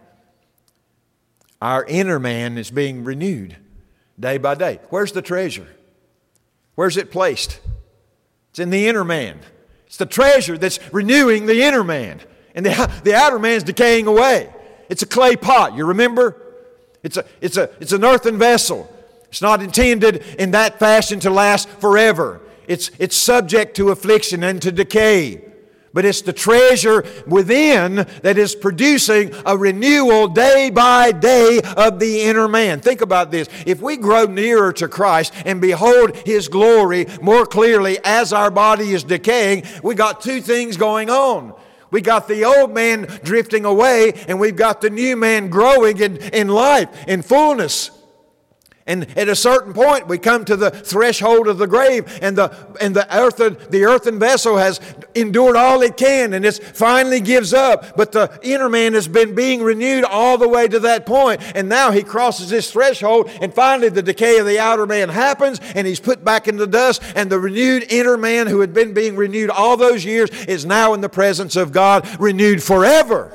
[SPEAKER 1] Our inner man is being renewed day by day. Where's the treasure? Where's it placed? It's in the inner man. It's the treasure that's renewing the inner man. And the, the outer man's decaying away. It's a clay pot, you remember? It's a, it's a, it's an earthen vessel. It's not intended in that fashion to last forever. It's, it's subject to affliction and to decay. But it's the treasure within that is producing a renewal day by day of the inner man. Think about this. If we grow nearer to Christ and behold His glory more clearly as our body is decaying, we got two things going on. We got the old man drifting away, and we've got the new man growing in, in life, in fullness. And at a certain point, we come to the threshold of the grave, and the and the earthen the earthen vessel has endured all it can, and it finally gives up. But the inner man has been being renewed all the way to that point, and now he crosses this threshold, and finally the decay of the outer man happens, and he's put back in the dust, and the renewed inner man who had been being renewed all those years is now in the presence of God, renewed forever.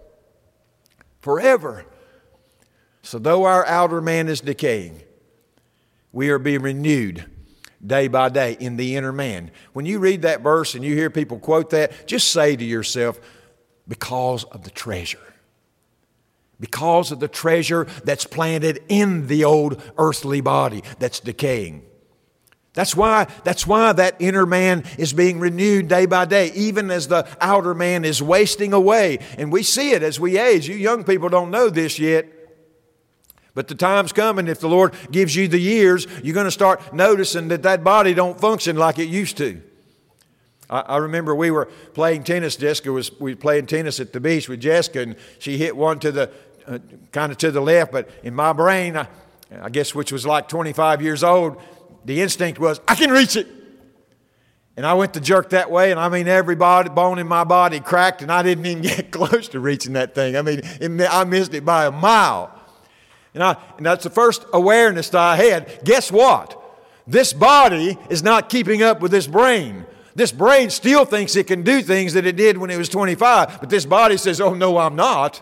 [SPEAKER 1] Forever. So though our outer man is decaying, we are being renewed day by day in the inner man. When you read that verse and you hear people quote that, just say to yourself, because of the treasure. Because of the treasure that's planted in the old earthly body that's decaying. That's why, that's why that inner man is being renewed day by day, even as the outer man is wasting away. And we see it as we age. You young people don't know this yet. But the time's coming, if the Lord gives you the years, you're going to start noticing that that body don't function like it used to.
[SPEAKER 2] I, I remember we were playing tennis. Jessica was we were playing tennis at the beach with Jessica, and she hit one to the uh, kind of to the left. But in my brain, I, I guess which was like twenty-five years old, the instinct was, I can reach it. And I went to jerk that way, and I mean, every body, bone in my body cracked, and I didn't even get close to reaching that thing. I mean, it, I missed it by a mile. And, I, and that's the first awareness that I had. Guess what? This body is not keeping up with this brain. This brain still thinks it can do things that it did when it was twenty-five, but this body says, oh, no, I'm not.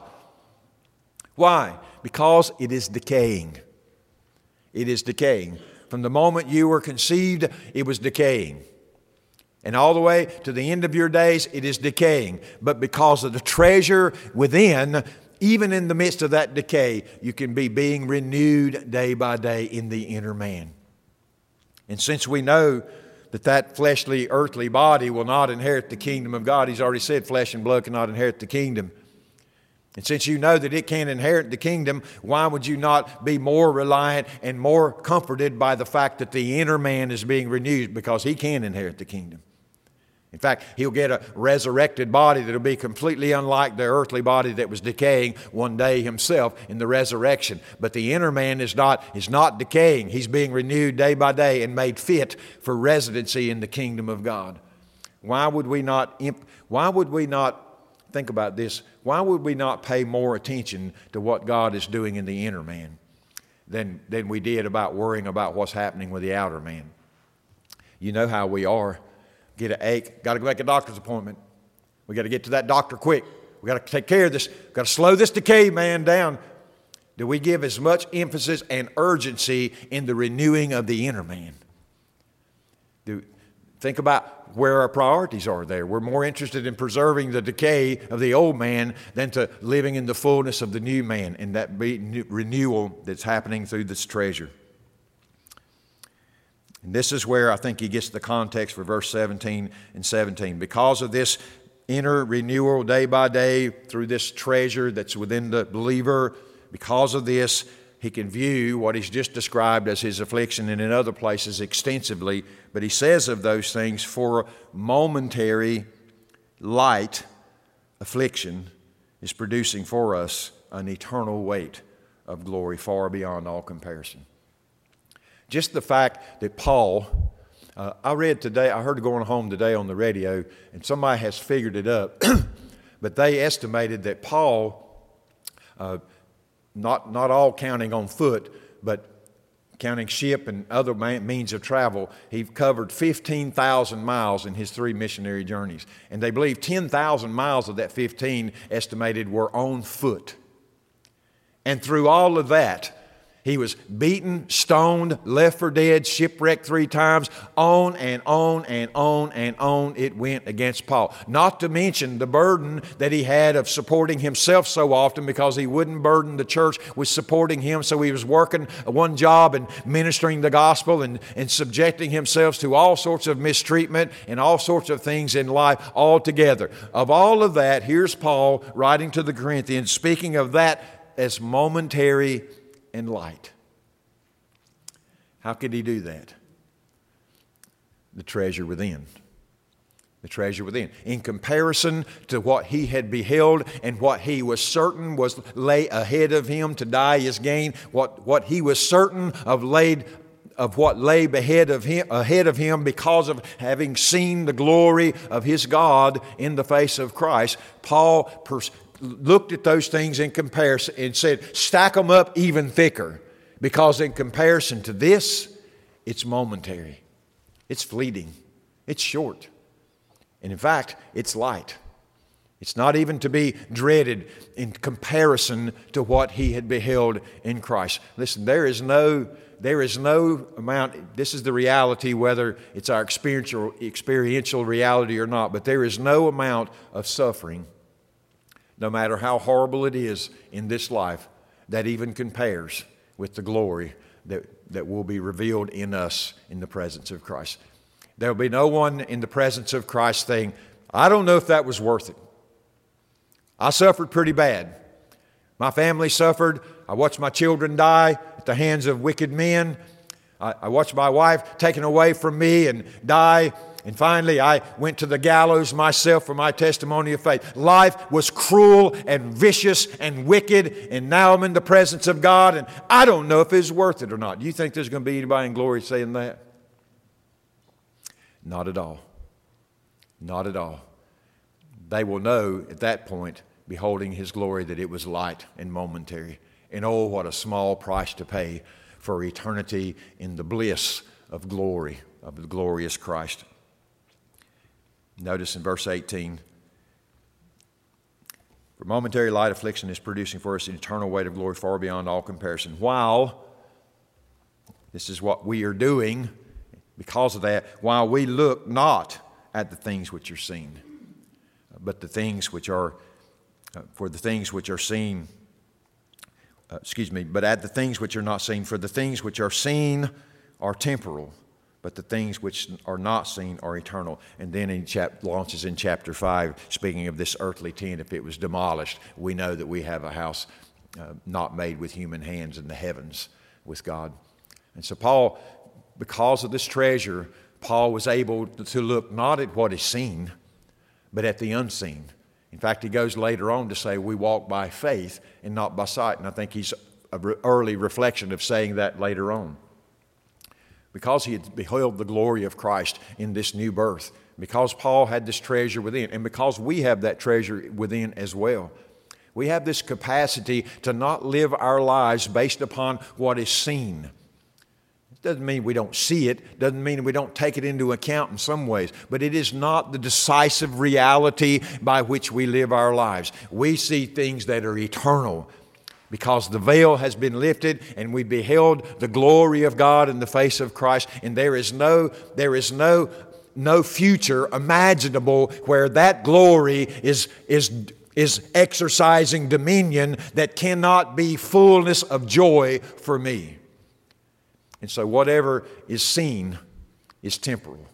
[SPEAKER 2] Why? Because it is decaying. It is decaying. From the moment you were conceived, it was decaying. And all the way to the end of your days, it is decaying. But because of the treasure within, even in the midst of that decay, you can be being renewed day by day in the inner man. And since we know that that fleshly, earthly body will not inherit the kingdom of God, He's already said flesh and blood cannot inherit the kingdom. And since you know that it can't inherit the kingdom, why would you not be more reliant and more comforted by the fact that the inner man is being renewed, because he can inherit the kingdom? In fact, he'll get a resurrected body that will be completely unlike the earthly body that was decaying one day himself in the resurrection. But the inner man is not, is not decaying. He's being renewed day by day and made fit for residency in the kingdom of God. Why would we not, why would we not, think about this, why would we not pay more attention to what God is doing in the inner man than, than we did about worrying about what's happening with the outer man? You know how we are. Get an ache, got to go make a doctor's appointment. We got to get to that doctor quick. We got to take care of this. Got to slow this decay man down. Do we give as much emphasis and urgency in the renewing of the inner man? Do think about where our priorities are there. We're more interested in preserving the decay of the old man than to living in the fullness of the new man and that renewal that's happening through this treasure. And this is where I think he gets the context for verse seventeen and seventeen. Because of this inner renewal day by day through this treasure that's within the believer, because of this, he can view what he's just described as his affliction and in other places extensively. But he says of those things, for momentary light affliction is producing for us an eternal weight of glory far beyond all comparison. Just the fact that Paul, uh, I read today, I heard going home today on the radio, and somebody has figured it up, but they estimated that Paul, uh, not, not all counting on foot, but counting ship and other means of travel, he covered fifteen thousand miles in his three missionary journeys. And they believe ten thousand miles of that fifteen estimated were on foot. And through all of that, he was beaten, stoned, left for dead, shipwrecked three times. On and on and on and on it went against Paul. Not to mention the burden that he had of supporting himself so often, because he wouldn't burden the church with supporting him. So he was working one job and ministering the gospel and, and subjecting himself to all sorts of mistreatment and all sorts of things in life altogether. Of all of that, here's Paul writing to the Corinthians, speaking of that as momentary and light. How could he do that? The treasure within. The treasure within. In comparison to what he had beheld and what he was certain was lay ahead of him to die is gain, what, what he was certain of laid of what lay ahead of him, ahead of him because of having seen the glory of his God in the face of Christ, Paul pers- looked at those things in comparison and said, stack them up even thicker, because in comparison to this, it's momentary, it's fleeting, it's short, and in fact, it's light. It's not even to be dreaded in comparison to what he had beheld in Christ. Listen, there is no There is no amount, this is the reality, whether it's our experiential, experiential reality or not, but there is no amount of suffering, no matter how horrible it is in this life, that even compares with the glory that, that will be revealed in us in the presence of Christ. There will be no one in the presence of Christ saying, I don't know if that was worth it. I suffered pretty bad. My family suffered. I watched my children die at the hands of wicked men. I, I watched my wife taken away from me and die And finally, I went to the gallows myself for my testimony of faith. Life was cruel and vicious and wicked, and now I'm in the presence of God, and I don't know if it's worth it or not. Do you think there's going to be anybody in glory saying that? Not at all. Not at all. They will know at that point, beholding His glory, that it was light and momentary. And oh, what a small price to pay for eternity in the bliss of glory, of the glorious Christ. Notice in verse eighteen, for momentary light affliction is producing for us an eternal weight of glory far beyond all comparison. While, this is what we are doing, because of that, while we look not at the things which are seen, but the things which are, uh, for the things which are seen, uh, excuse me, but at the things which are not seen, for the things which are seen are temporal, but the things which are not seen are eternal. And then he chap- launches in chapter five, speaking of this earthly tent, if it was demolished, we know that we have a house uh, not made with human hands in the heavens with God. And so Paul, because of this treasure, Paul was able to look not at what is seen, but at the unseen. In fact, he goes later on to say we walk by faith and not by sight. And I think he's an early reflection of saying that later on. Because he had beheld the glory of Christ in this new birth, because Paul had this treasure within, and because we have that treasure within as well, we have this capacity to not live our lives based upon what is seen. It doesn't mean we don't see it, doesn't mean we don't take it into account in some ways, but it is not the decisive reality by which we live our lives. We see things that are eternal, because the veil has been lifted and we beheld the glory of God in the face of Christ, and there is no, there is no, no future imaginable where that glory is, is, is exercising dominion that cannot be fullness of joy for me. And so whatever is seen is temporal.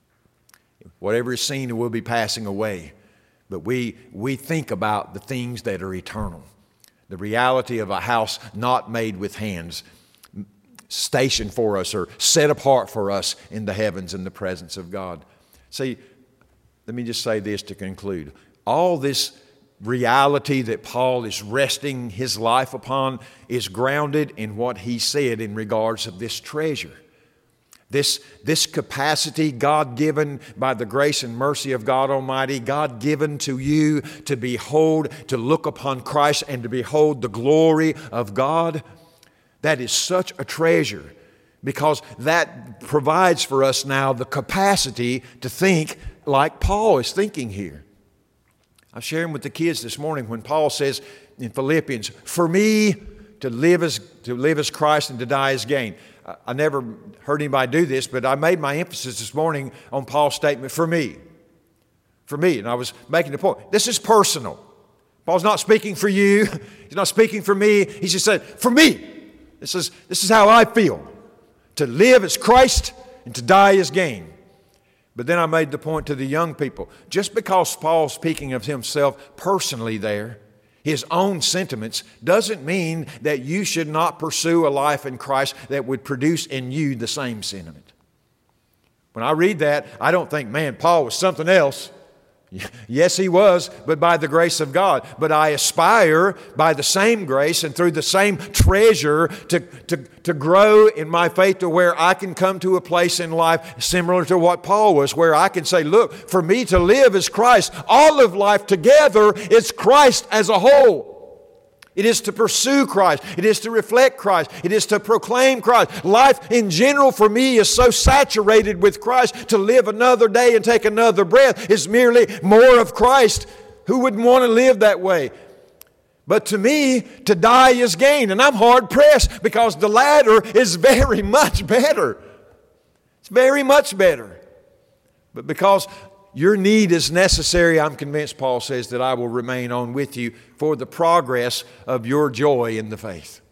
[SPEAKER 2] Whatever is seen will be passing away. But we, we think about the things that are eternal. The reality of a house not made with hands, stationed for us or set apart for us in the heavens in the presence of God. See, let me just say this to conclude. All this reality that Paul is resting his life upon is grounded in what he said in regards of this treasure. This, this capacity God-given by the grace and mercy of God Almighty, God-given to you to behold, to look upon Christ and to behold the glory of God, that is such a treasure, because that provides for us now the capacity to think like Paul is thinking here. I was sharing with the kids this morning when Paul says in Philippians, for me to live as, to live as Christ and to die as gain. I never heard anybody do this, but I made my emphasis this morning on Paul's statement, for me. For me. And I was making the point. This is personal. Paul's not speaking for you. He's not speaking for me. He just said, for me. This is, this is how I feel. To live as Christ and to die as gain. But then I made the point to the young people. Just because Paul's speaking of himself personally there, his own sentiments, doesn't mean that you should not pursue a life in Christ that would produce in you the same sentiment. When I read that, I don't think, man, Paul was something else. Yes, he was, but by the grace of God. But I aspire by the same grace and through the same treasure to, to, to grow in my faith to where I can come to a place in life similar to what Paul was, where I can say, look, for me to live is Christ. All of life together is Christ as a whole. It is to pursue Christ. It is to reflect Christ. It is to proclaim Christ. Life in general for me is so saturated with Christ. To live another day and take another breath is merely more of Christ. Who wouldn't want to live that way? But to me, to die is gain. And I'm hard pressed because the latter is very much better. It's very much better. But because your need is necessary, I'm convinced, Paul says, that I will remain on with you for the progress of your joy in the faith.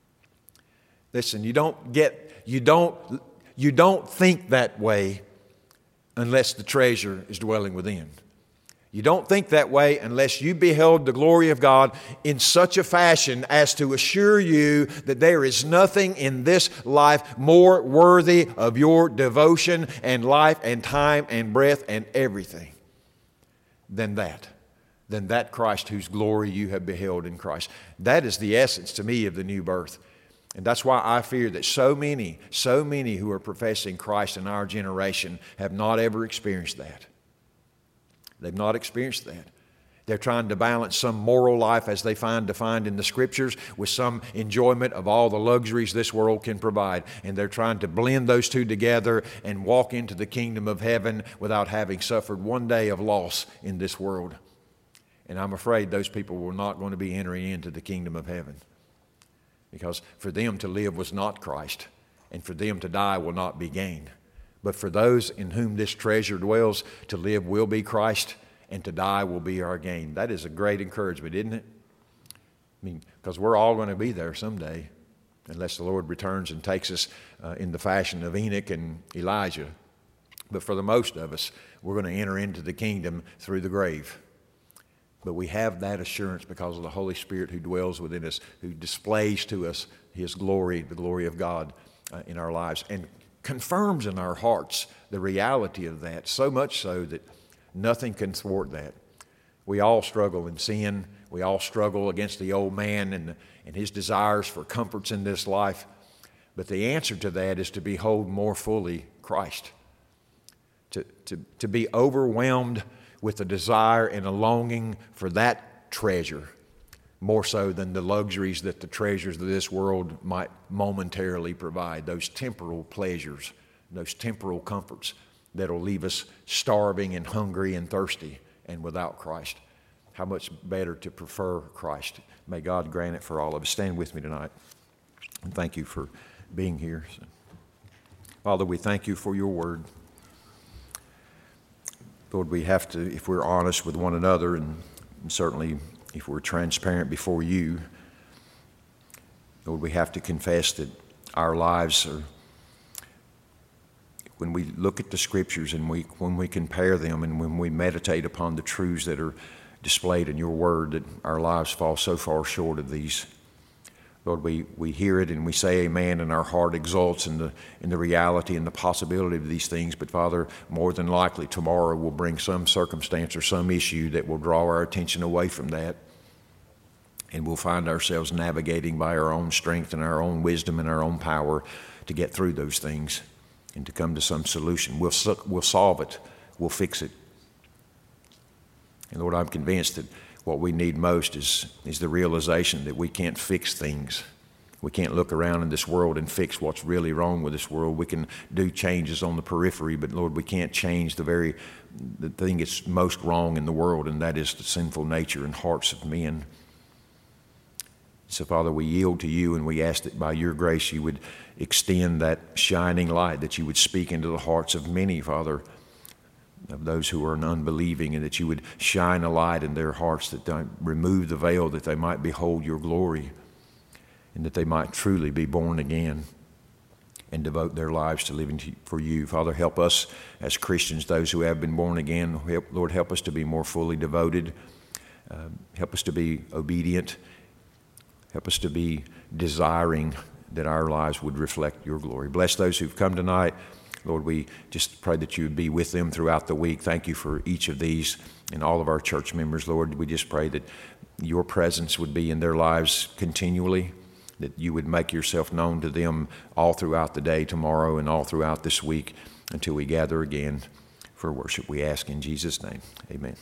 [SPEAKER 2] Listen, you don't get, you don't, you don't think that way unless the treasure is dwelling within. You don't think that way unless you beheld the glory of God in such a fashion as to assure you that there is nothing in this life more worthy of your devotion and life and time and breath and everything than that, than that Christ whose glory you have beheld in Christ. That is the essence to me of the new birth. And that's why I fear that so many, so many who are professing Christ in our generation have not ever experienced that. They've not experienced that. They're trying to balance some moral life as they find defined in the Scriptures with some enjoyment of all the luxuries this world can provide. And they're trying to blend those two together and walk into the kingdom of heaven without having suffered one day of loss in this world. And I'm afraid those people were not going to be entering into the kingdom of heaven. Because for them to live was not Christ, and for them to die will not be gain. But for those in whom this treasure dwells, to live will be Christ, and to die will be our gain. That is a great encouragement, isn't it? I mean, because we're all going to be there someday, unless the Lord returns and takes us uh, in the fashion of Enoch and Elijah. But for the most of us, we're going to enter into the kingdom through the grave. But we have that assurance because of the Holy Spirit who dwells within us, who displays to us His glory, the glory of God uh, in our lives, and confirms in our hearts the reality of that, so much so that nothing can thwart that. We all struggle in sin. We all struggle against the old man and, and his desires for comforts in this life. But the answer to that is to behold more fully Christ, to, to, to be overwhelmed with a desire and a longing for that treasure, more so than the luxuries that the treasures of this world might momentarily provide, those temporal pleasures, those temporal comforts that will leave us starving and hungry and thirsty and without Christ. How much better to prefer Christ. May God grant it for all of us. Stand with me tonight, and thank you for being here. Father, we thank you for your word. Lord, we have to, if we're honest with one another, and certainly if we're transparent before you, Lord, we have to confess that our lives are, when we look at the Scriptures and we, when we compare them and when we meditate upon the truths that are displayed in your word, that our lives fall so far short of these. Lord, we, we hear it and we say amen, and our heart exults in the, in the reality and the possibility of these things. But Father, more than likely tomorrow will bring some circumstance or some issue that will draw our attention away from that. And we'll find ourselves navigating by our own strength and our own wisdom and our own power to get through those things and to come to some solution. We'll, we'll solve it. We'll fix it. And Lord, I'm convinced that what we need most is, is the realization that we can't fix things. We can't look around in this world and fix what's really wrong with this world. We can do changes on the periphery, but Lord, we can't change the very the thing that's most wrong in the world, and that is the sinful nature and hearts of men. So, Father, we yield to you, and we ask that by your grace you would extend that shining light, that you would speak into the hearts of many, Father, of those who are unbelieving, and that you would shine a light in their hearts, that they remove the veil, that they might behold your glory, and that they might truly be born again and devote their lives to living to, for you. Father, help us as Christians, those who have been born again. Help, Lord, help us to be more fully devoted. Uh, help us to be obedient. Help us to be desiring that our lives would reflect your glory. Bless those who've come tonight. Lord, we just pray that you would be with them throughout the week. Thank you for each of these and all of our church members. Lord, we just pray that your presence would be in their lives continually, that you would make yourself known to them all throughout the day tomorrow and all throughout this week until we gather again for worship. We ask in Jesus' name. Amen.